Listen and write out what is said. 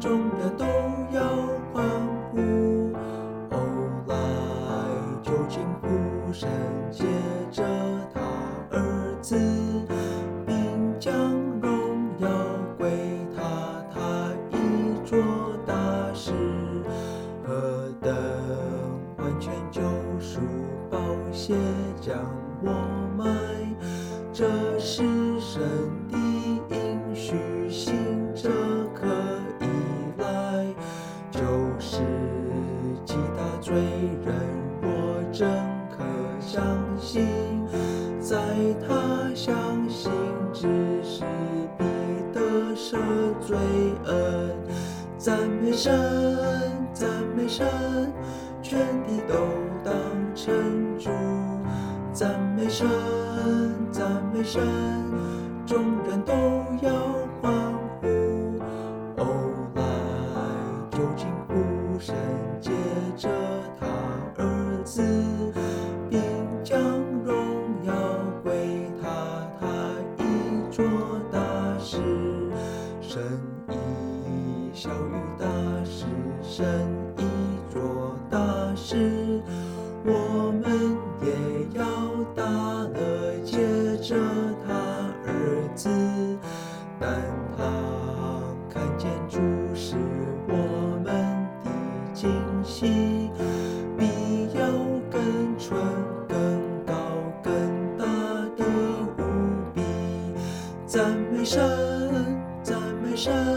众人都要欢呼。后来就惊呼神借着他儿子，并将荣耀归他，他已做大事。何等完全救赎宝血将我买，这是神的应许，信者可以来。就是击打罪人，若真可相信，在他相信之时必得赦罪恩。赞美神，赞美神，全地都当称主。赞美神，赞美神，众人都要欢呼。后来就惊呼神借着他儿子，并将荣耀归他，他已做大事。神已晓谕大事，神已做大事，我们也要大乐借着他儿子。但他看见主是我们的惊喜，必要更纯、更高、更大的无比。赞美神，赞美神。